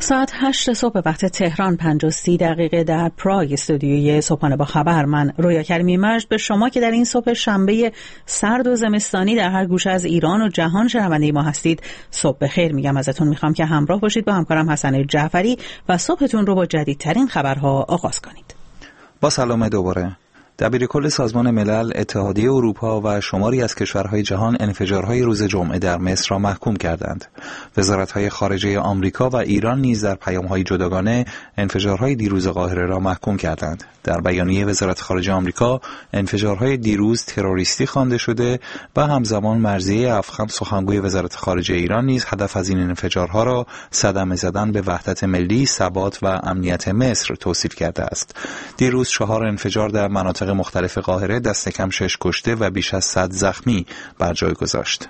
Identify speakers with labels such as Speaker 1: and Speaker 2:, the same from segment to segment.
Speaker 1: ساعت 8 صبح وقت تهران 5:30 در پراگ استودیوی صبحانه با خبر. من رویا کریمی مجد به شما که در این صبح شنبه سرد و زمستانی در هر گوشه از ایران و جهان شنونده ما هستید صبح بخیر میگم. ازتون میخوام که همراه باشید با همکارم حسن جعفری و صبحتون رو با جدیدترین خبرها آغاز کنید.
Speaker 2: با سلام دوباره. دبیرکل سازمان ملل، اتحادیه اروپا و شماری از کشورهای جهان انفجارهای روز جمعه در مصر را محکوم کردند. وزارت‌های خارجه آمریکا و ایران نیز در پیام‌های جداگانه انفجارهای دیروز قاهره را محکوم کردند. در بیانیه وزارت خارجه آمریکا، انفجارهای دیروز تروریستی خوانده شده و همزمان مرضیه افخم سخنگوی وزارت خارجه ایران نیز هدف از این انفجارها را صدمه زدن به وحدت ملی، ثبات و امنیت مصر توصیف کرده است. دیروز 4 انفجار در مناطق مختلف قاهره دست کم 6 کشته و بیش از 100 زخمی بر جای گذاشت.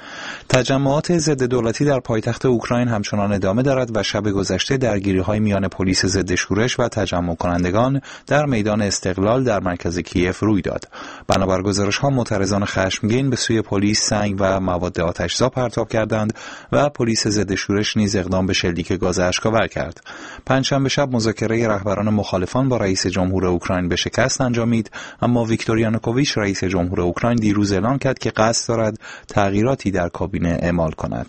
Speaker 2: تجمعات ضد دولتی در پایتخت اوکراین همچنان ادامه دارد و شب گذشته درگیری‌های میان پلیس ضد شورش و تجمع کنندگان در میدان استقلال در مرکز کیف روی داد. بنابر گزارش‌ها معترضان خشمگین به سوی پلیس سنگ و مواد آتش‌زا پرتاب کردند و پلیس ضد شورش نیز اقدام به شلیک گاز اشک‌آور کرد. پنجشنبه شب مذاکره رهبران مخالفان با رئیس جمهور اوکراین به شکست انجامید، اما ویکتور یانوکوویچ رئیس جمهور اوکراین دیروز اعلام کرد که قصد دارد تغییراتی در کابینه اعمال کند.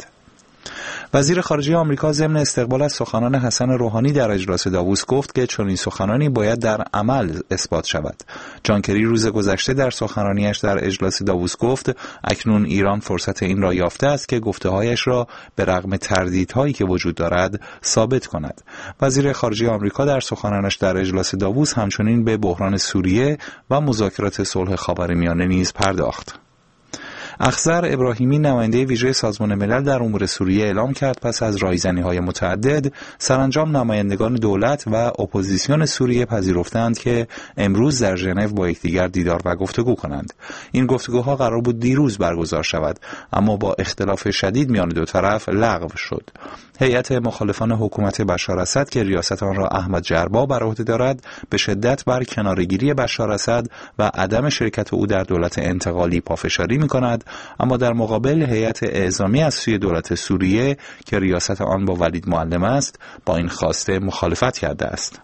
Speaker 2: وزیر خارجه آمریکا ضمن استقبال از سخنان حسن روحانی در اجلاس داووس گفت که چنین سخنانی باید در عمل اثبات شود. جان کری روز گذشته در سخنرانیش در اجلاس داووس گفت اکنون ایران فرصت این را یافته است که گفته‌هایش را به رغم تردیدهایی که وجود دارد ثابت کند. وزیر خارجه آمریکا در سخنانش در اجلاس داووس همچنین به بحران سوریه و مذاکرات صلح خاورمیانه نیز پرداخت. اخضر ابراهیمی نماینده ویژه سازمان ملل در امور سوریه اعلام کرد پس از رایزنی‌های متعدد سرانجام نمایندگان دولت و اپوزیسیون سوریه پذیرفتند که امروز در ژنو با یکدیگر دیدار و گفتگو کنند. این گفتگوها قرار بود دیروز برگزار شود، اما با اختلاف شدید میان دو طرف لغو شد. هیئت مخالفان حکومت بشار اسد که ریاست آن را احمد جربا بر عهده دارد به شدت بر کناره‌گیری بشار اسد و عدم شرکت او در دولت انتقالی پافشاری می‌کند، اما در مقابل هیئت اعزامی از سوی دولت سوریه که ریاست آن با ولید معلم است با این خواسته مخالفت کرده است.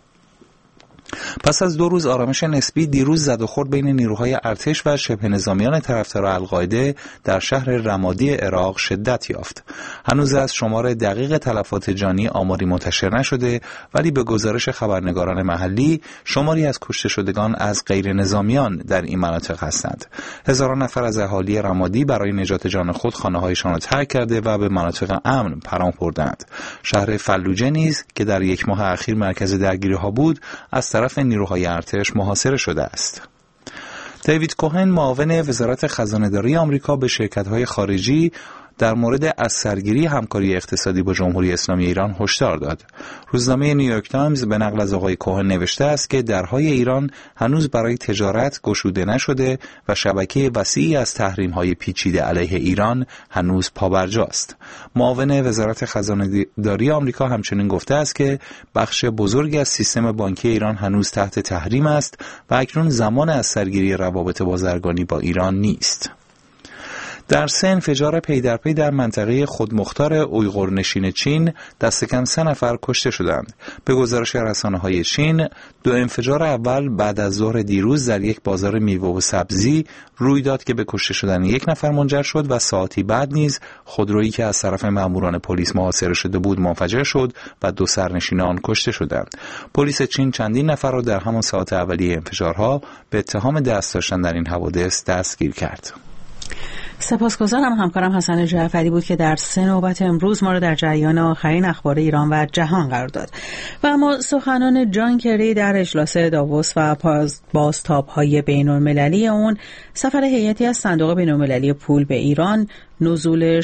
Speaker 2: پس از 2 روز آرامش نسبی، دیروز زد و خورد بین نیروهای ارتش و شبه نظامیان طرفدار القاعده در شهر رمادی عراق شدت یافت. هنوز از شمار دقیق تلفات جانی آماری منتشر نشده، ولی به گزارش خبرنگاران محلی شماری از کشته شدگان از غیر نظامیان در این مناطق هستند. هزاران نفر از اهالی رمادی برای نجات جان خود خانه‌هایشان را ترک کرده و به مناطق امن پناه بردند. شهر فلوجه نیز که در 1 ماه اخیر مرکز درگیری‌ها بود، از طرف نیروهای ارتش محاصره شده است. دیوید کوهن معاون وزارت خزانه‌داری آمریکا به شرکت‌های خارجی در مورد از سرگیری همکاری اقتصادی با جمهوری اسلامی ایران هشدار داد. روزنامه نیویورک تایمز به نقل از آقای کوهن نوشته است که درهای ایران هنوز برای تجارت گشوده نشده و شبکه وسیعی از تحریم‌های پیچیده علیه ایران هنوز پابرجاست. معاون وزارت خزانه‌داری آمریکا همچنین گفته است که بخش بزرگی از سیستم بانکی ایران هنوز تحت تحریم است و اکنون زمان از سرگیری روابط بازرگانی با ایران نیست. در 3 انفجار پی در پی در منطقه خودمختار اویغورنشین چین دست کم 3 نفر کشته شدند. به گزارش رسانه‌های چین، 2 انفجار اول بعد از ظهر دیروز در یک بازار میوه و سبزی روی داد که به کشته شدن 1 نفر منجر شد و ساعتی بعد نیز خودرویی که از طرف ماموران پلیس محاصره شده بود منفجر شد و 2 سرنشین آن کشته شدند. پلیس چین چندین نفر را در همان ساعات اولیه انفجارها به اتهام دست داشتن در این حوادث دستگیر کرد.
Speaker 1: سپاسگزارم. همکارم حسن جعفری بود که در 3 نوبت امروز ما را در جریان آخرین اخبار ایران و جهان قرار داد. و اما سخنان جان کری در اجلاس داووس و بازتاب‌های بین‌المللی اون، سفر هیئتی از صندوق بین‌المللی پول به ایران، نزول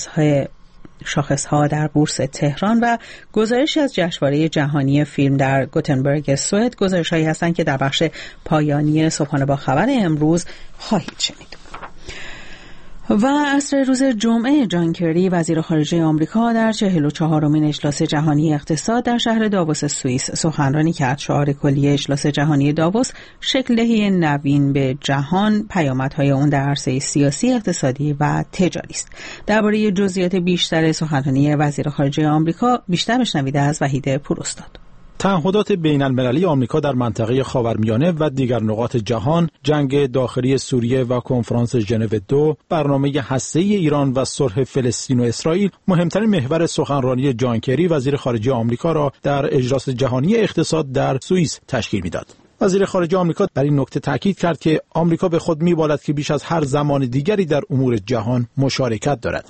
Speaker 1: شاخصها در بورس تهران و گزارشی از جشنواره جهانی فیلم در گوتنبرگ سوئد گزارش‌هایی هستند که در بخش پایانی صبحانه با خبر امروز خواهید شنید. و عصر روز جمعه جان کری وزیر خارجه آمریکا در 44مین اجلاس جهانی اقتصاد در شهر داووس سوئیس سخنرانی کرد. شعار کلی اجلاس جهانی داووس شکل‌دهی نوین به جهان، پیامدهای اون در عرصه سیاسی، اقتصادی و تجاری است. درباره جزئیات بیشتر سخنرانی وزیر خارجه آمریکا بیشتر بشنوید از وحید پوراستاد.
Speaker 3: تعهدات بین المللی آمریکا در منطقه خاورمیانه و دیگر نقاط جهان، جنگ داخلی سوریه و کنفرانس ژنو 2، برنامه هسته‌ای ایران و صلح فلسطین و اسرائیل مهمترین محور سخنرانی جان کری وزیر خارجه آمریکا را در اجلاس جهانی اقتصاد در سوئیس تشکیل می‌داد. وزیر خارجه آمریکا در این نکته تاکید کرد که آمریکا به خود می‌بالد که بیش از هر زمان دیگری در امور جهان مشارکت دارد.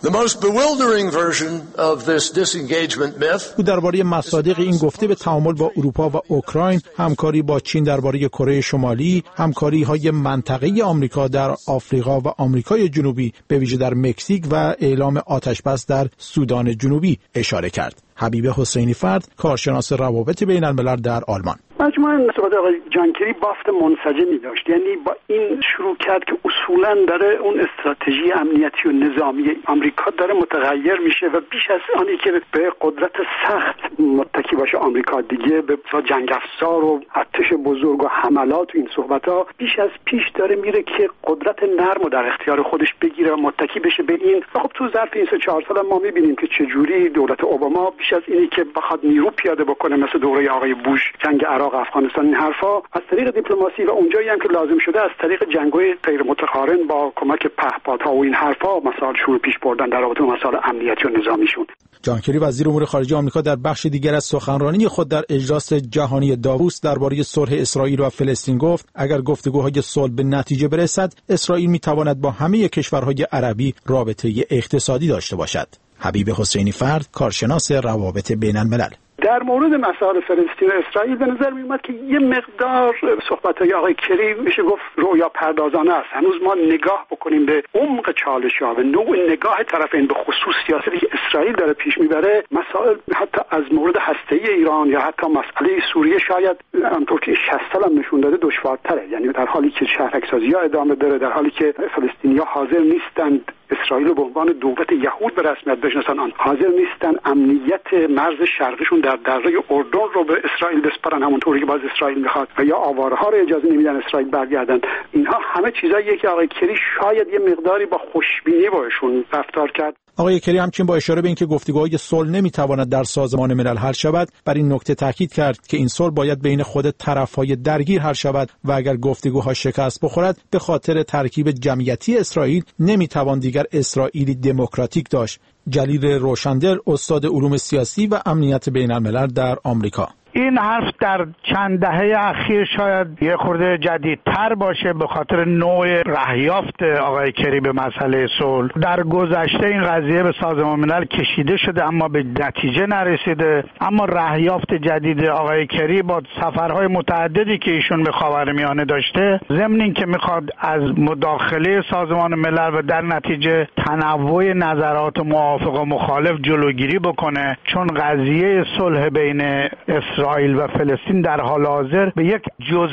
Speaker 3: او درباره مصادیق این گفته به تعامل با اروپا و اوکراین، همکاری با چین درباره کره شمالی، همکاری‌های منطقه‌ای آمریکا در آفریقا و آمریکای جنوبی به ویژه در مکزیک و اعلام آتش‌بس در سودان جنوبی اشاره کرد. حبیب حسینی فرد، کارشناس روابط بین الملل در آلمان:
Speaker 4: مجموعاً صحبت آقای جان کری بافت منسجمی داشت، یعنی با این شروع کرد که اصولاً داره اون استراتژی امنیتی و نظامی آمریکا داره متغیر میشه و بیش از آنی که به قدرت سخت متکی باشه آمریکا دیگه به جنگ افزار و ارتش بزرگ و حملات و این صحبت‌ها بیش از پیش داره میره که قدرت نرم و در اختیار خودش بگیره و متکی بشه به این. خب تو ظرف این 3-4 سال ما میبینیم که چجوری دولت اوباما بیش از اینی که بخواد نیرو پیاده بکنه مثل دوره آقای بوش، جنگ عراق، افغانستان، این حرفا، از طریق دیپلماسی و اونجایی هم که لازم شده از طریق جنگ‌های غیر متقارن با کمک پهپادها و این حرفا مسائلشون رو پیش بردن در رابطه با مسائل امنیتی و نظامیشون.
Speaker 3: جان کری وزیر امور خارجه آمریکا در بخش دیگر از سخنرانی خود در اجلاس جهانی داووس درباره صلح اسرائیل و فلسطین گفت اگر گفتگوهای صلح به نتیجه برسد، اسرائیل می‌تواند با همه کشورهای عربی رابطه اقتصادی داشته باشد. حبیب حسینی فرد، کارشناس روابط بین الملل:
Speaker 4: در مورد مسائل فلسطین و اسرائیل به نظر می اومد که یه مقدار صحبت‌های آقای کری میشه گفت رویا پردازانه است. هنوز ما نگاه بکنیم به عمق چالش‌ها و نوع نگاه طرفین به خصوص سیاستی که اسرائیل داره پیش میبره، مسائل حتی از مورد هسته‌ای ایران یا حتی مسئله سوریه شاید همونطور که 60 سال هم نشون داده دشوارتره. یعنی در حالی که شهرک‌سازی‌ها ادامه داره، در حالی که فلسطینی‌ها حاضر نیستند اسرائیل رو به عنوان دولت یهود به رسمیت بشناسن، حاضر نیستن امنیت مرز شرقیشون در دره اردن رو به اسرائیل بسپارن همونطوری که باز اسرائیل میخواد و یا آوارها رو اجازه نمیدن اسرائیل برگردن. اینها همه چیزاییه که آقای کری شاید یه مقداری با خوشبینی باشون رفتار کرد.
Speaker 3: آقای کری همچنین با اشاره به اینکه گفتگوهای صلح نمیتواند در سازمان ملل حل شود، بر این نکته تاکید کرد که این صلح باید بین خود طرفهای درگیر حل شود و اگر گفتگوها شکست بخورد به خاطر ترکیب جمعیتی اسرائیل نمیتوان دیگر اسرائیلی دموکراتیک داشت. جلیل روشندل، استاد علوم سیاسی و امنیت بین الملل در آمریکا:
Speaker 5: این حرف در چند دهه اخیر شاید یه خورده جدیدتر باشه به خاطر نوع رهیافت آقای کری به مسئله صلح. در گذشته این قضیه به سازمان ملل کشیده شده اما به نتیجه نرسیده، اما رهیافت جدید آقای کری با سفرهای متعددی که ایشون به خاورمیانه داشته، ضمن این که میخواد از مداخله سازمان ملل و در نتیجه تنوع نظرات موافق و مخالف جلوگیری بکنه، چون قضیه صلح بین اسرائیل و فلسطین در حال حاضر به یک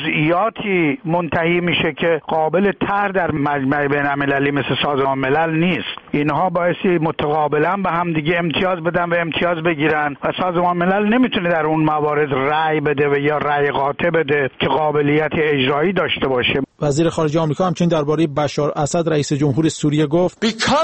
Speaker 5: جزئیاتی منتهی میشه که قابل طرح در مجمع بین‌المللی مثل سازمان ملل نیست. اینها باعثی متقابلا به هم دیگه امتیاز بدن و امتیاز بگیرن و سازمان ملل نمیتونه در اون موارد رأی بده و یا رأی قاطع بده که قابلیت اجرایی داشته باشه.
Speaker 3: وزیر خارجه آمریکا همچنین درباره بشار اسد رئیس جمهور سوریه گفت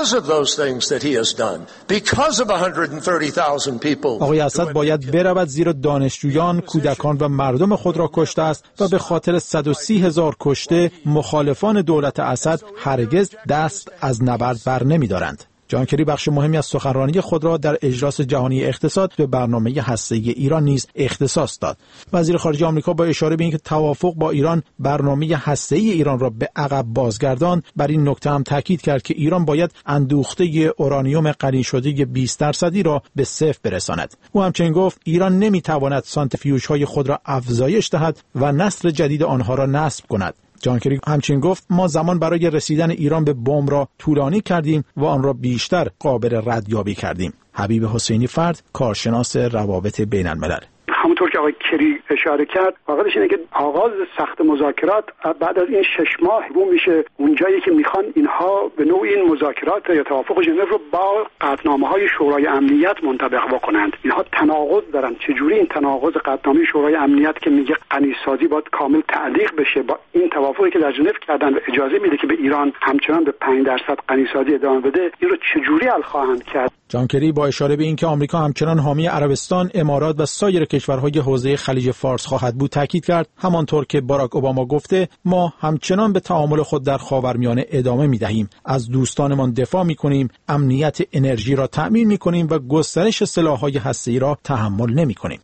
Speaker 3: آقای اسد باید برود زیرا دانشجویان، کودکان و مردم خود را کشته است و به خاطر 130,000 کشته مخالفان دولت اسد هرگز دست از نبرد بر نمی‌دارند. جان کری بخش مهمی از سخنرانی خود را در اجلاس جهانی اقتصاد به برنامه هسته‌ای ایران نیز اختصاص داد. وزیر خارجه آمریکا با اشاره به اینکه توافق با ایران برنامه هسته‌ای ایران را به عقب بازگرداند، بر این نکته هم تاکید کرد که ایران باید اندوخته اورانیوم غنی شده 20% را به صفر برساند. او همچنین گفت ایران نمیتواند سانتریفیوژهای خود را افزایش دهد و نسل جدید آنها را نصب کند. جان کری همچنین گفت ما زمان برای رسیدن ایران به بمب را طولانی کردیم و آن را بیشتر قابل ردیابی کردیم. حبیب حسینی فرد، کارشناس روابط بین الملل:
Speaker 4: همونطور که آقای کری اشاره کرد، واقعش اینه که آغاز سخت مذاکرات بعد از این 6 ماه رو میشه اونجایی که میخوان اینها به نوع این مذاکرات یا توافق ژنو رو با قطعنامه‌های شورای امنیت منطبق بکنند. اینها تناقض دارن. چجوری این تناقض قطعنامه شورای امنیت که میگه غنیسازی باید کامل تعلیق بشه با این توافقی که در ژنو کردن و اجازه میده که به ایران همچنان به 5% غنیسازی ادامه بده، این رو چجوری حل خواهند کرد؟
Speaker 3: جان کری با اشاره به اینکه آمریکا همچنان حامی عربستان، امارات و سایر کشورهای حوزه خلیج فارس خواهد بود تاکید کرد. همانطور که باراک اوباما گفته، ما همچنان به تعامل خود در خاورمیانه ادامه می‌دهیم، از دوستانمان دفاع می‌کنیم، امنیت انرژی را تأمین می‌کنیم و گسترش سلاح‌های هسته‌ای را تحمل نمی‌کنیم.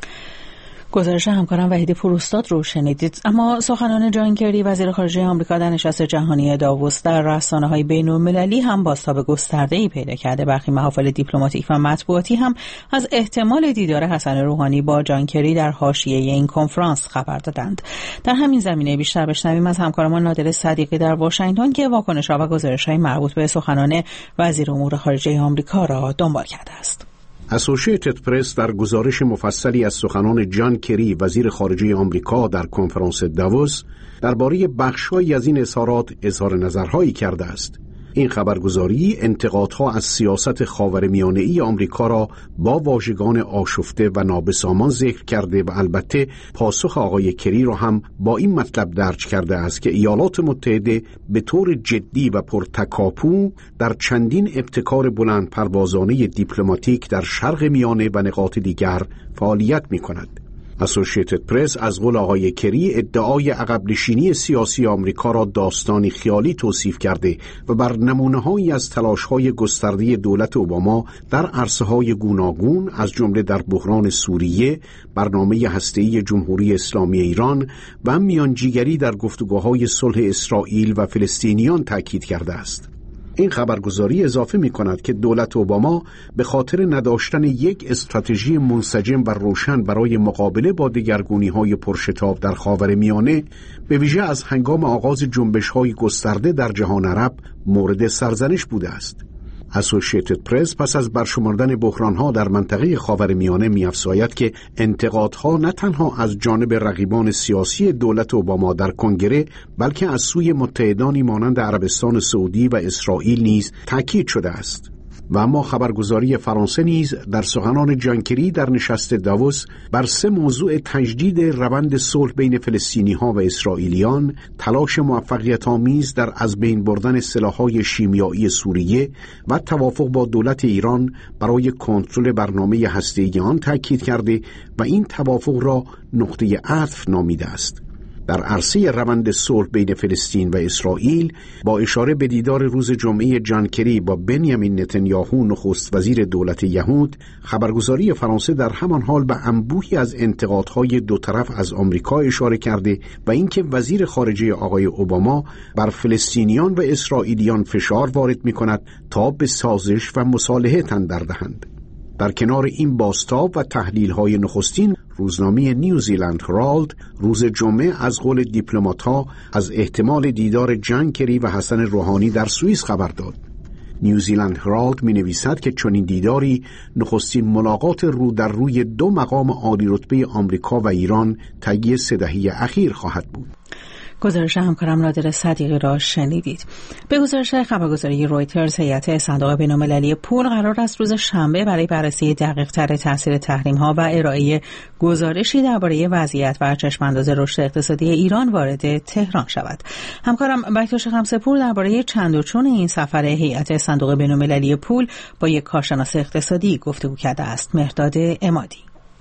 Speaker 1: گزارش همکارم وحید پوراستاد رو شنیدید. اما سخنان جان کری وزیر خارجه آمریکا در نشست جهانی داووس در رسانه‌های بین‌المللی هم بازتاب گسترده‌ای پیدا کرده. برخی محافل دیپلماتیک و مطبوعاتی هم از احتمال دیدار حسن روحانی با جان کری در حاشیه این کنفرانس خبر دادند. در همین زمینه بیشتر بشنویم از همکارمان نادر صدیقی در واشنگتن که واکنش‌ها و گزارش‌های مربوط به سخنان وزیر امور خارجه آمریکا را دنبال کرده است.
Speaker 6: اسوسییتد پرس در گزارش مفصلی از سخنان جان کری وزیر خارجه آمریکا در کنفرانس داووس درباره بخش‌هایی از این اظهارات اظهار نظرهایی کرده است. این خبرگزاری انتقادها از سیاست خاورمیانه‌ای آمریکا را با واژگان آشفته و نابسامان ذکر کرده و البته پاسخ آقای کری را هم با این مطلب درج کرده است که ایالات متحده به طور جدی و پرتکاپو در چندین ابتکار بلند پروازانه دیپلماتیک در شرق میانه و نقاط دیگر فعالیت می‌کند. اسوسییتد پرس از قول آقای کری ادعای عقب نشینی سیاسی آمریکا را داستانی خیالی توصیف کرده و بر نمونه‌هایی از تلاش‌های گسترده دولت اوباما در عرصه‌های گوناگون از جمله در بحران سوریه، برنامه هسته‌ای جمهوری اسلامی ایران و میانجیگری در گفتگوهای صلح اسرائیل و فلسطینیان تاکید کرده است. این خبرگزاری اضافه می کند که دولت اوباما به خاطر نداشتن یک استراتژی منسجم و روشن برای مقابله با دگرگونی‌های پرشتاب در خاورمیانه، به ویژه از هنگام آغاز جنبش‌های گسترده در جهان عرب مورد سرزنش بوده است. اسوسییتد پرس پس از برشمردن بحران‌ها در منطقه خاورمیانه می‌افزاید که انتقادها نه تنها از جانب رقیبان سیاسی دولت اوباما در کنگره بلکه از سوی متحدانی مانند عربستان سعودی و اسرائیل نیز تاکید شده است. و اما خبرگزاری فرانسه نیز در سخنان جان کری در نشست داووس بر 3 موضوع تجدید روند صلح بین فلسطینی‌ها و اسرائیلیان، تلاش موفقیت‌آمیز در از بین بردن سلاح‌های شیمیایی سوریه و توافق با دولت ایران برای کنترل برنامه هسته‌ای آن تاکید کرده و این توافق را نقطه عطف نامیده است. در عرصه روند صلح بین فلسطین و اسرائیل با اشاره به دیدار روز جمعه جان کری با بنیامین نتانیاهو نخست وزیر دولت یهود، خبرگزاری فرانسه در همان حال به انبوهی از انتقادهای دو طرف از آمریکا اشاره کرده و اینکه وزیر خارجه آقای اوباما بر فلسطینیان و اسرائیلیان فشار وارد می‌کند تا به سازش و مصالحه تن دهند. در کنار این بازتاب و تحلیل‌های نخستین، روزنامه نیوزیلند هرالد روز جمعه از قول دیپلمات‌ها از احتمال دیدار جان کری و حسن روحانی در سوئیس خبر داد. نیوزیلند هرالد می‌نویسد که چنین دیداری نخستین ملاقات رو در روی 2 مقام عالی رتبه آمریکا و ایران طی 3 دهه اخیر خواهد بود.
Speaker 1: گزارش همکارم نادر صدیقی را شنیدید. به گزارش خبرگزاری رویترز، هیئت صندوق بین‌المللی پول قرار است روز شنبه برای بررسی دقیق‌تر تاثیر تحریم‌ها و ارائه گزارشی درباره وضعیت و چشم‌انداز رشد اقتصادی ایران وارد تهران شود. همکارم بکتوش خمسه‌پور درباره چند و چون این سفر هیئت صندوق بین‌المللی پول با یک کارشناس اقتصادی گفتگو کرده است. مهرداد عمادی.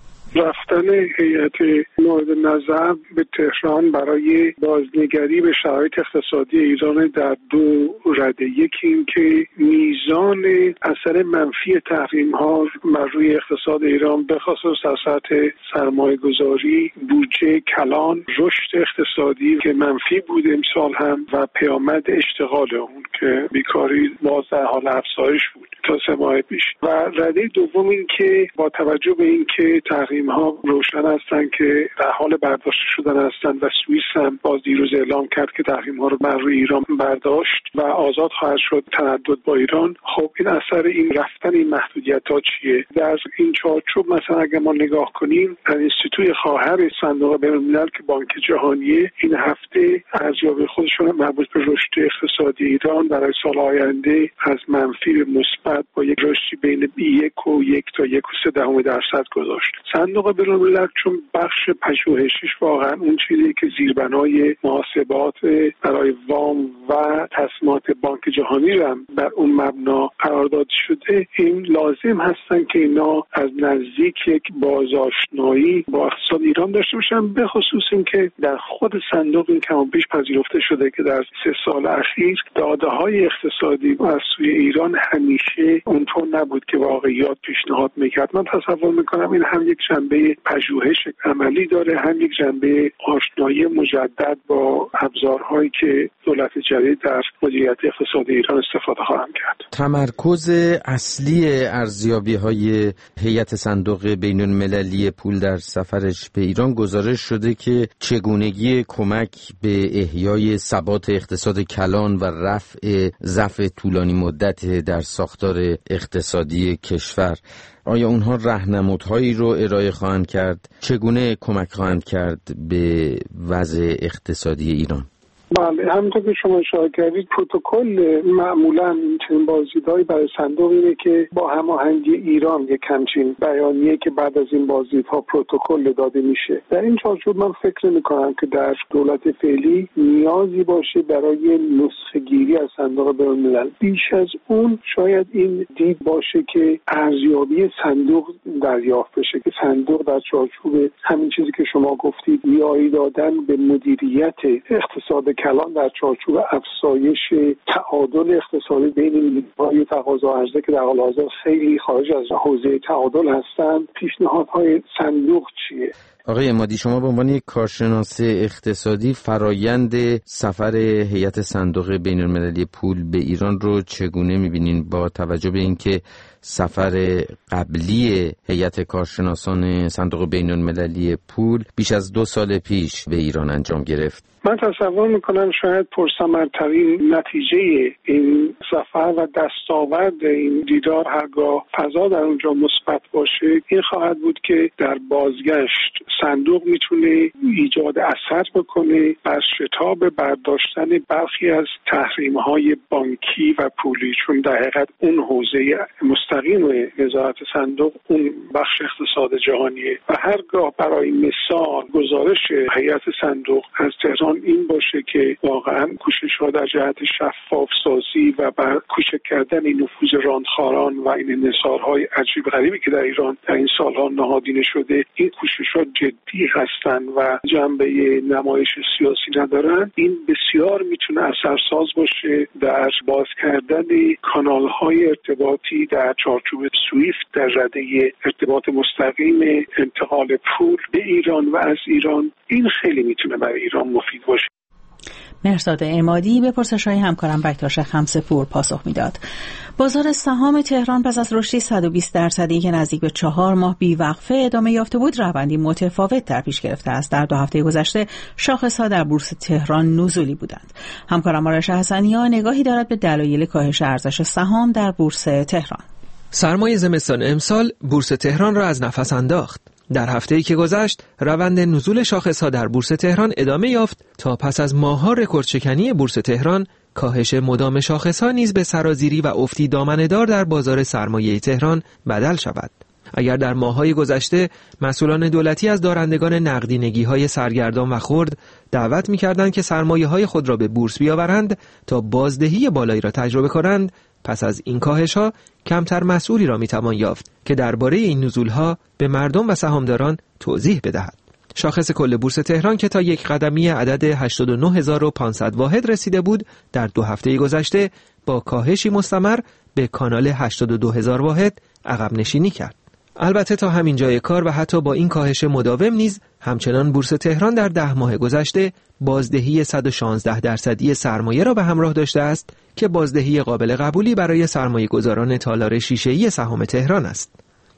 Speaker 7: رفتن هیئت مورد نظر به تهران برای بازنگری به شرایط اقتصادی ایران در 2 رده. یکی این که میزان اثر منفی تحریم‌ها بر روی اقتصاد ایران به خصوص در سطح سرمایه‌گذاری، بودجه کلان، رشد اقتصادی که منفی بود امسال هم و پیامد اشتغال اون که بیکاری باز در حال افزایش بود تا 3 ماه پیش. و رده دوم این که با توجه به این که تحریم تحریم‌ها روشن هستند که در حال برداشت شدن هستند و سوئیس هم باز دیروز اعلام کرد که تحریم‌ها رو بر روی ایران برداشت و آزاد خواهد شد تردد با ایران. خب این اثر این رفتن این محدودیت‌ها چیه؟ در این چارچوب مثلا اگر ما نگاه کنیم انستیتوی خواهر صندوق بین‌الملل که بانک جهانی این هفته ارزیابی خودشون مربوط به رشد اقتصادی ایران برای سال آینده از منفی به مثبت با یک رشدی بین 1 تا 1.3% گذاشت. صندوق بین‌الملل چون بخش پژوهشیش واقعا اون چیزی که زیربنای محاسبات برای وام و تصمیمات بانک جهانی هم بر اون مبنا قرارداد شده، این لازم هستن که اینا از نزدیک یک بازآشنایی با اقتصاد ایران داشته باشن، به خصوص اینکه در خود صندوق این کم و بیش پذیرفته شده که در 3 سال اخیر داده‌های اقتصادی از سوی ایران همیشه اونطور نبود که واقعیات پیشنهاد میکرد. من تصور میکنم این هم یک جنبه پژوهش عملی داره، هم یک جنبه آشنایی مجدد با ابزارهایی که دولت جدید در مدیریت اقتصادی ایران استفاده خواهند کرد.
Speaker 8: تمرکز اصلی ارزیابی‌های هیئت صندوق بین‌المللی پول در سفرش به ایران گزارش شده که چگونگی کمک به احیای ثبات اقتصاد کلان و رفع ضعف طولانی مدت در ساختار اقتصادی کشور. آیا اونها راهنمودهایی رو ارائه خواهند کرد؟ چگونه کمک خواهند کرد به وضع اقتصادی ایران؟
Speaker 7: بله، همونطور که شما اشاره کردید پروتکل معمولا این چنین بازدیدهایی برای صندوق اینه که با هماهنگی ایران یک همچین بیانیه که بعد از این بازدیدها پروتکل داده میشه. در این چارچوب من فکر میکنم که در دولت فعلی نیازی باشه برای نسخه‌گیری از صندوق بین‌الملل. بیش از اون شاید این دید باشه که ارزیابی صندوق دریافت بشه که صندوق در چارچوب همین چیزی که شما گفتید یاری دادن به مدیریت اقتصاد کلان در چارچوب افزایش تعادل اقتصادی بین نیروهای تقاضا و عرضه که در حال حاضر خیلی خارج از حوزه تعادل هستند، پیشنهادهای صندوق چیه؟
Speaker 8: آقای عمادی، شما به عنوان یک کارشناس اقتصادی فرایند سفر هیئت صندوق بین‌المللی پول به ایران رو چگونه می‌بینین با توجه به اینکه سفر قبلی هیئت کارشناسان صندوق بین‌المللی پول بیش از 2 سال پیش به ایران انجام گرفت؟
Speaker 7: من تصور میکنم شاید پرثمرترین نتیجه این سفر و دستاورد این دیدار هرگاه فضا در اونجا مثبت باشه این خواهد بود که در بازگشت صندوق میتونه ایجاد اثر بکنه بر شتاب برداشتن برخی از تحریم‌های بانکی و پولی، چون در حقیقت اون حوزه مستقیم وزارت صندوق اون بخش اقتصاد جهانیه و هرگاه برای مثال گزارش هیئت صندوق از تهران این باشه که واقعا کوشش‌ها در جهت شفاف سازی و بر کوچک کردن این نفوذ راندخاران و این انحصارهای عجیب غریبی که در ایران در این سالها نهادینه شده این کوشش‌ها جدی هستند و جنبه نمایش سیاسی ندارن، این بسیار میتونه اثرساز باشه در باز کردن کانال‌های ارتباطی در چارچوب سویفت در رده ارتباط مستقیم انتقال پول به ایران و از ایران. این خیلی میتونه برای ایران مفید باشه.
Speaker 1: مهرزاد عمادی به پرسش‌های همکارم بکتاش خمسه‌پور پاسخ میداد. بازار سهام تهران پس از رشدی 120% که نزدیک به 4 ماه بی‌وقفه ادامه یافته بود، روندی متفاوت در پیش گرفته است. در 2 هفته گذشته شاخص‌ها در بورس تهران نزولی بودند. همکارم آرش حسنی‌ها نگاهی دارد به دلایل کاهش ارزش سهام در بورس تهران.
Speaker 9: سرمای زمستان امسال بورس تهران را از نفس انداخت. در هفته‌ای که گذشت، روند نزول شاخص‌ها در بورس تهران ادامه یافت تا پس از ماه‌ها رکوردشکنی بورس تهران، کاهش مدام شاخص‌ها نیز به سرازیری و افتی دامنه‌دار در بازار سرمایه تهران بدل شود. اگر در ماه‌های گذشته مسئولان دولتی از دارندگان نقدینگی‌های سرگردان و خرد دعوت می‌کردند که سرمایه‌های خود را به بورس بیاورند تا بازدهی بالایی را تجربه کنند، پس از این کاهش‌ها کمتر مسئولی را می‌توان یافت که درباره این نزول‌ها به مردم و سهامداران توضیح بدهد. شاخص کل بورس تهران که تا یک قدمی عدد 89500 واحد رسیده بود، در 2 هفته گذشته با کاهشی مستمر به کانال 82000 واحد عقب نشینی کرد. البته تا همین جای کار و حتی با این کاهش مداوم نیز همچنان بورس تهران در 10 ماه گذشته بازدهی 116% سرمایه را به همراه داشته است که بازدهی قابل قبولی برای سرمایه گذاران تالار شیشه‌ای سهام تهران است.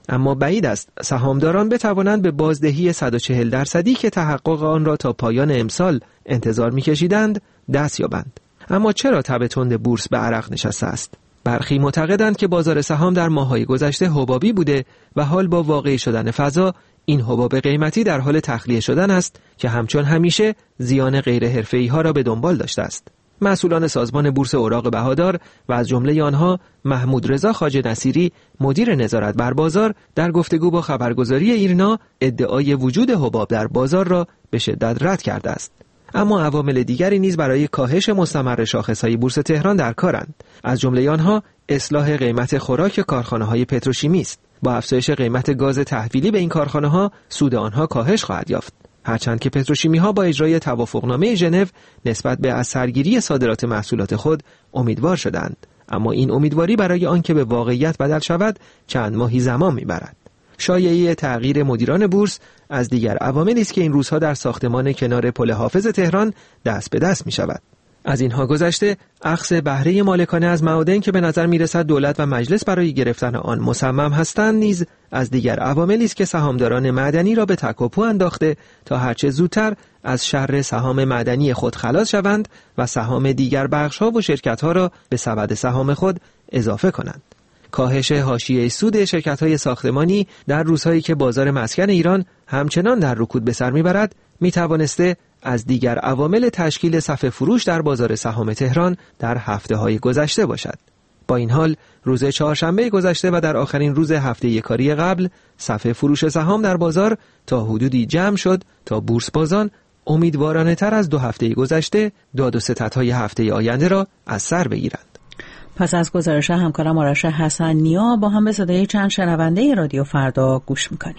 Speaker 9: اما بعید است سهامداران بتوانند به بازدهی 140% که تحقق آن را تا پایان امسال انتظار می‌کشیدند دست یابند. اما چرا تب تند بورس به عرق نشسته است؟ برخی معتقدند که بازار سهام در ماه‌های گذشته حبابی بوده و حال با واقعی شدن فضا این حباب قیمتی در حال تخلیه شدن است که همچون همیشه زیان غیر حرفه‌ای‌ها را به دنبال داشته است. مسئولان سازمان بورس اوراق بهادار و از جمله آنها محمود رضا خواجه نصیری مدیر نظارت بر بازار در گفتگو با خبرگزاری ایرنا ادعای وجود حباب در بازار را به شدت رد کرده است. اما عوامل دیگری نیز برای کاهش مستمر شاخص‌های بورس تهران در کارند. از جمله آنها اصلاح قیمت خوراک کارخانه‌های پتروشیمی است. با افزایش قیمت گاز تحویلی به این کارخانه‌ها سود آنها کاهش خواهد یافت. هرچند که پتروشیمی‌ها با اجرای توافقنامه ژنو نسبت به از سرگیری صادرات محصولات خود امیدوار شدند، اما این امیدواری برای آنکه به واقعیت بدل شود چند ماهی زمان می‌برد. شایعه تغییر مدیران بورس از دیگر عواملی است که این روزها در ساختمان کنار پل حافظ تهران دست به دست می‌شود. از اینها گذشته اخذ بهره مالکانه از معادن که به نظر می‌رسد دولت و مجلس برای گرفتن آن مصمم هستند نیز از دیگر عواملی است که سهامداران معدنی را به تک و پو انداخته تا هرچه زودتر از شر سهام معدنی خود خلاص شوند و سهام دیگر بخش‌ها و شرکت‌ها را به سبد سهام خود اضافه کنند. کاهش حاشیه سود شرکت‌های ساختمانی در روزهایی که بازار مسکن ایران همچنان در رکود به سر می‌برد می‌توانسته از دیگر عوامل تشکیل صف فروش در بازار سهام تهران در هفته‌های گذشته باشد. با این حال روز چهارشنبه گذشته و در آخرین روز هفته کاری قبل صف فروش سهام در بازار تا حدودی جمع شد تا بورس بازان امیدوارانه تر از 2 هفته گذشته داد و ستدهای هفته آینده را از سر بگیرند.
Speaker 1: پس از گزارش همکارم آرش حسن نیا با هم به صدای چند شنونده رادیو فردا گوش میکنیم.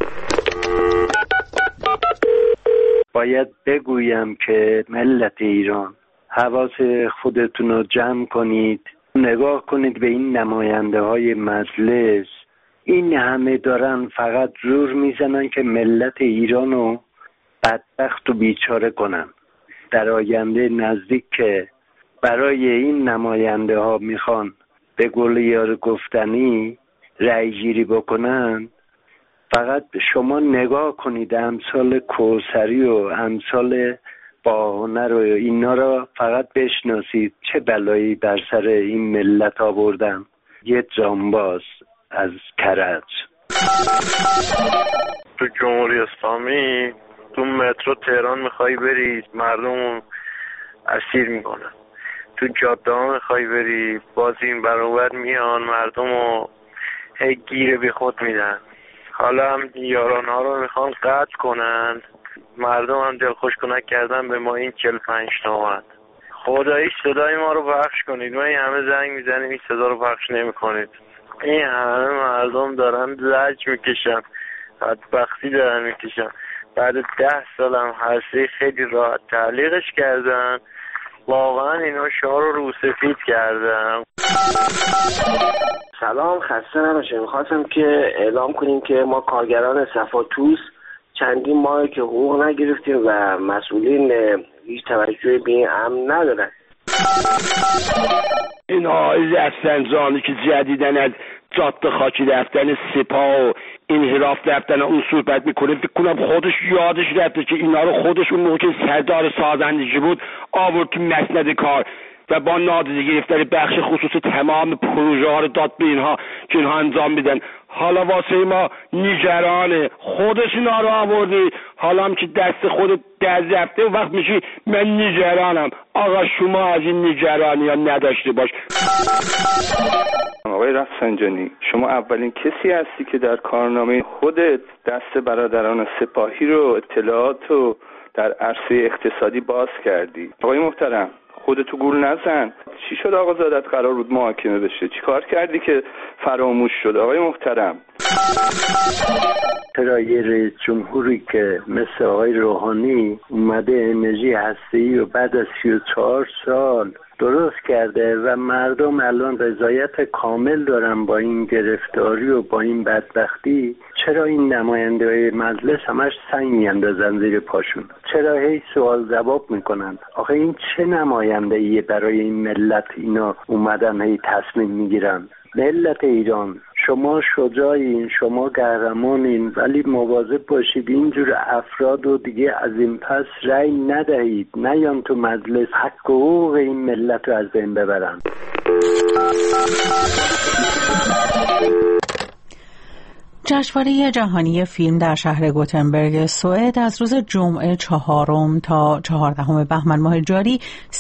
Speaker 10: باید بگویم که ملت ایران حواس خودتون رو جمع کنید، نگاه کنید به این نماینده های مجلس. این همه دارن فقط زور میزنن که ملت ایران رو بدبخت و بیچاره کنن. در آینده نزدیک که برای این نماینده ها میخوان به قول یار گفتنی رأی گیری بکنن، فقط شما نگاه کنید امثال کوثری و امثال باهنر و اینا را فقط بشناسید چه بلایی بر سر این ملت آوردن. یه جانباز از کرج.
Speaker 11: تو جمهوری اسلامی تو مترو تهران میخوای بری مردم اسیر میکنن، تو جاده ها میخوای بری باز این برابر میان مردم رو گیره بی خود میدن. حالا هم یاران ها رو میخوان قطع کنن، مردم هم دلخوشکنک کردن به ما این 45 تومن. خدایی صدای ما رو پخش کنید، ما این همه زنگ میزنیم این صدا رو پخش نمی کنید. این همه مردم دارن زجر میکشن، بدبختی دارن میکشن. بعد 10 سال هم هسته خیلی راحت تعلیقش کردن. واقعا اینا شما رو سفید کردن.
Speaker 12: سلام، خسته نباشید. میخواستم که اعلام کنیم که ما کارگران صفا توس چندین ماه که حقوق نگرفتیم و مسئولین هیچ توجهی به این امر ندارن.
Speaker 13: این آقای رفسنجانی که جدیدن از جاده خاکی رفتن سپاه و انحراف رفتن اون صحبت میکنه، فکر کنم خودش یادش رفته که اینا رو خودش اون موقع سردار سازندگی بود آورد تو مسند کار و با نادیده گرفتن بخش خصوصی تمام پروژه ها رو داد به اینها که اینها انجام میدن. حالا واسه ما نگرانه، خودش اینا رو آورده، حالا هم که دست خود در رفته و وقت میشی من نگرانم. آقا شما از این نگرانی ها نداشته باش.
Speaker 14: آقای رفسنجانی، شما اولین کسی هستی که در کارنامه خودت دست برادران سپاهی رو اطلاعات رو در عرصه اقتصادی باز کردی. آقای محترم، خودتو گول نزن. چی شد آقا زادت قرار بود محاکمه بشه؟ چی کار کردی که فراموش شد آقای محترم؟
Speaker 10: چرا یه رئیس جمهوری که مثل آقای روحانی اومده انرژی هسته‌ای و بعد از 34 سال درست کرده و مردم الان رضایت کامل دارن با این گرفتاری و با این بدبختی، چرا این نماینده های مجلس همش سنگ میاندازن زیر پاشون؟ چرا هی سوال جواب میکنن؟ آخه این چه نماینده ایه برای این ملت اینا اومدن هی تصمیم میگیرن؟ ملت ایران شما شجاعین، شما قهرمانین، ولی مواظب باشید اینجور افراد رو دیگه از این پس رأی ندهید، نیان تو مجلس حق و حقوق این ملت رو از بین ببرن.
Speaker 1: جشنواره جهانی فیلم در شهر گوتنبرگ سوئد از روز جمعه 4 تا 14 بهمن ماه جاری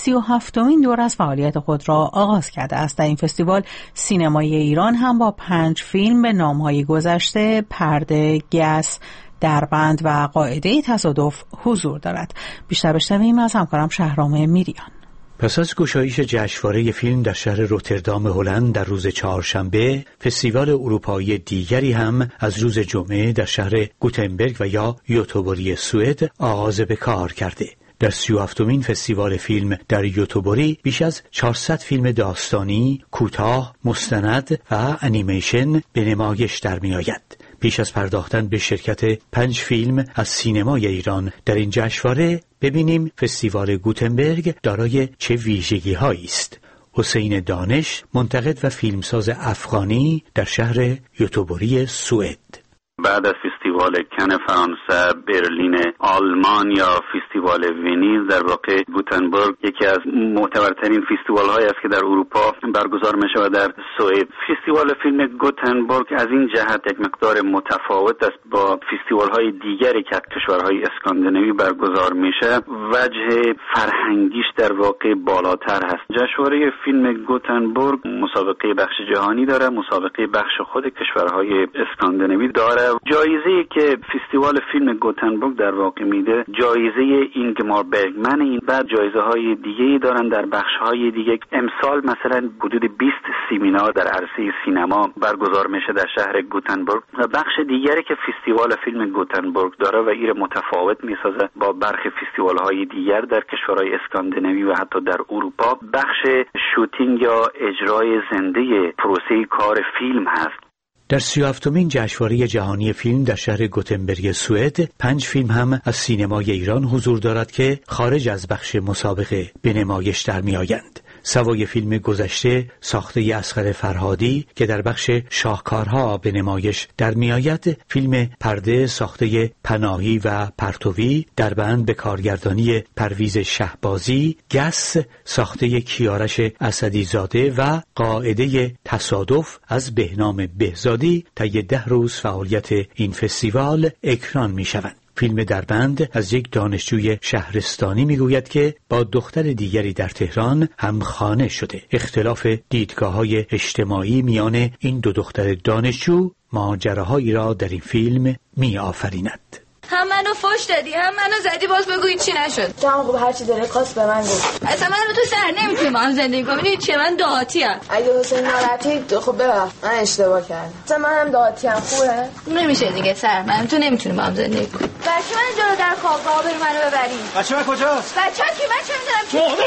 Speaker 1: 37مین دور از فعالیت خود را آغاز کرده است. در این فستیوال سینمای ایران هم با 5 فیلم به نام‌های گذشته، پرده، گس، دربند و قاعده تصادف حضور دارد. بیشتر بشنویم از همکارم شهرام میریان.
Speaker 15: پس از گشایش جشنواره فیلم در شهر روتردام هلند در روز چهارشنبه، فستیوال اروپایی دیگری هم از روز جمعه در شهر گوتنبرگ و یا یوتوبوری سوئد آغاز به کار کرده. در 37مین فستیوال فیلم در یوتوبوری بیش از 400 فیلم داستانی، کوتاه، مستند و انیمیشن به نمایش در می آید. پیش از پرداختن به شرکت 5 فیلم از سینمای ایران در این جشنواره، ببینیم فستیوال گوتنبرگ دارای چه ویژگی‌هایی است. حسین دانش، منتقد و فیلمساز افغانی در شهر یوتوبوری سوئد.
Speaker 16: بعد از فستیوال کن فرانسه، برلین آلمان یا فستیوال ونیز، در واقع گوتنبرگ یکی از معتبرترین فستیوال هایی است که در اروپا برگزار می شود در سوئد. فستیوال فیلم گوتنبرگ از این جهت یک مقدار متفاوت است با فستیوال های دیگری که از کشورهای اسکاندیناوی برگزار میشه. وجه فرهنگیش در واقع بالاتر هست. جشنواره فیلم گوتنبرگ مسابقه بخش جهانی داره، مسابقه بخش خود کشورهای اسکاندیناوی داره. جایزه‌ای که فستیوال فیلم گوتنبرگ در واقع میده جایزه اینگمار برگمن، این بعد جایزه‌های دیگه‌ای دارن در بخش‌های دیگه. امسال مثلا حدود 20 سمینار در عرصه سینما برگزار میشه در شهر گوتنبرگ و بخش دیگری که فستیوال فیلم گوتنبرگ داره و این متفاوت میسازه با برخی فستیوال‌های دیگر در کشورهای اسکاندیناوی و حتی در اروپا، بخش شوتینگ یا اجرای زنده پروسه کار فیلم هست.
Speaker 15: در 37مین جشنواره جهانی فیلم در شهر گوتنبرگ سوئد 5 فیلم هم از سینمای ایران حضور دارد که خارج از بخش مسابقه به نمایش در می آیند. سوای فیلم گذشته ساخته اصغر فرهادی که در بخش شاهکارها به نمایش در می آید، فیلم پرده ساخته پناهی و پرتوی، دربند به کارگردانی پرویز شهبازی، گس ساخته کیارش اسدی زاده و قاعده تصادف از بهنام بهزادی طی 10 روز فعالیت این فستیوال اکران می شوند. فیلم دربند از یک دانشجوی شهرستانی میگوید که با دختر دیگری در تهران هم خانه شده. اختلاف دیدگاه‌های اجتماعی میان این دو دختر دانشجو ماجراهایی را در این فیلم می‌آفریند.
Speaker 17: هم منو فوش دادی هم منو زدی، باز بگو این چی نشد.
Speaker 18: تو هم خوب هرچی داره خواست به من گفت.
Speaker 17: اصلا من رو تو سر نمیتونیم با هم زندگی کنیم. چیه من دهاتی ام.
Speaker 18: اگه حسین ناراحتی خب ببخش، من اشتباه کردم. اصلا من هم دهاتی ام. خوبه
Speaker 17: نمیشه دیگه سر من تو نمیتونیم با هم زندگی کنیم. بچه من اینجا رو در خوابگاه بری منو ببری.
Speaker 19: بچه من کجاست؟
Speaker 17: بچه کی؟ من چه میدونم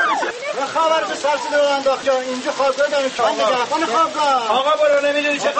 Speaker 19: من خبر به سرسده رو انداخت جان. اینجا خوابگاه دانشگاه. خوابگاه آقا برو نمیدونی چه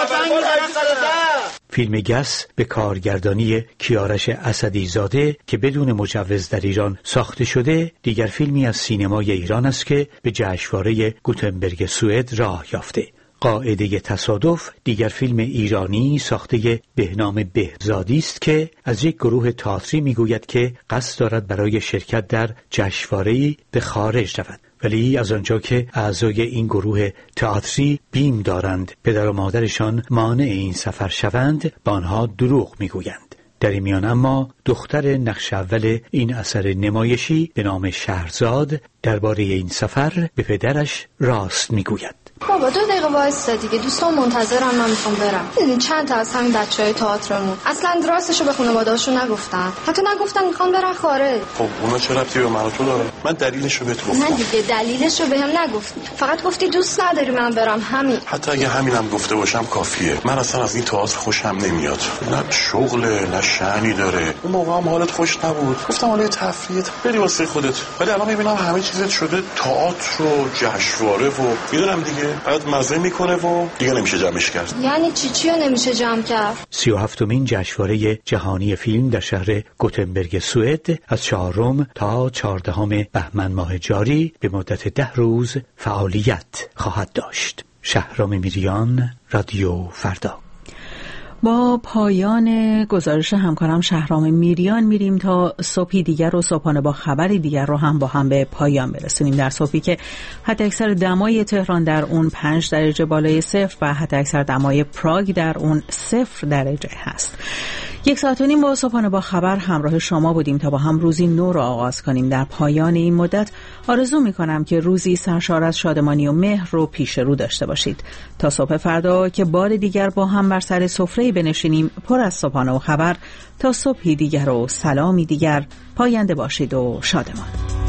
Speaker 19: خبره.
Speaker 15: فیلم گس به کارگردانی کیارش اسدی زاده که بدون مجوز در ایران ساخته شده، دیگر فیلمی از سینمای ایران است که به جشنواره گوتنبرگ سوئد راه یافته. قاعده تصادف دیگر فیلم ایرانی ساخته بهنام بهزادی است که از یک گروه تئاتری میگوید که قصد دارد برای شرکت در جشنواره‌ای به خارج رود، ولی از آنجا که اعضای این گروه تئاتری بیم دارند پدر و مادرشان مانع این سفر شوند، با آنها دروغ میگویند. در این میان اما دختر نقش اول این اثر نمایشی به نام شهرزاد درباره این سفر به پدرش راست میگوید.
Speaker 20: بابا 2 دقیقه وایسا دیگه، دوستان منتظرم، من میخوام برم. دیدین چند تا از همین بچهای تئاترمون اصلا راستشو به خانواده‌هاشون نگفتن، حتی نگفتن میخوان برن خارج.
Speaker 21: خب اونا چه ربطی به من و تو داره؟ من دلیلشو بهت گفتم.
Speaker 20: نه دیگه دلیلشو بهم نگفتی، فقط گفتی دوست نداری من برم، همین.
Speaker 21: حتی اگه همینم گفته باشم کافیه. من اصلا از این تئاتر خوشم نمیاد، نه شغله نه شأنی داره. اون موقع هم حالت خوش نبود، گفتم حالا تفریح بری واسه خودت، ولی الان میبینم همه چیزت شده تئاتر و جشنواره و میدونم دیگه بعد مزه میکنه و دیگه نمیشه جمعش کرد.
Speaker 20: یعنی چیو نمیشه جمع کرد؟
Speaker 15: 37مین جشنواره جهانی فیلم در شهر گوتنبرگ سوئد از 4 تا 14 بهمن ماه جاری به مدت 10 روز فعالیت خواهد داشت. شهرام میریان، رادیو فردا.
Speaker 1: با پایان گزارش همکارم شهرام میریان میریم تا صبحی دیگر و صبحانه با خبری دیگر رو هم با هم به پایان برسونیم. در صبحی که حتی اکثر دمای تهران در اون 5 درجه بالای صفر و حتی اکثر دمای پراگ در اون 0 درجه هست. 1 ساعت و نیم با صبحانه با خبر همراه شما بودیم تا با هم روزی نو را آغاز کنیم. در پایان این مدت آرزو می‌کنم که روزی سرشار از شادمانی و مهر رو پیش رو داشته باشید. تا صبح فردا که بار دیگر با هم بر سر سفره بنشینیم پر از صبحانه و خبر، تا صبحی دیگر و سلامی دیگر، پاینده باشید و شادمان.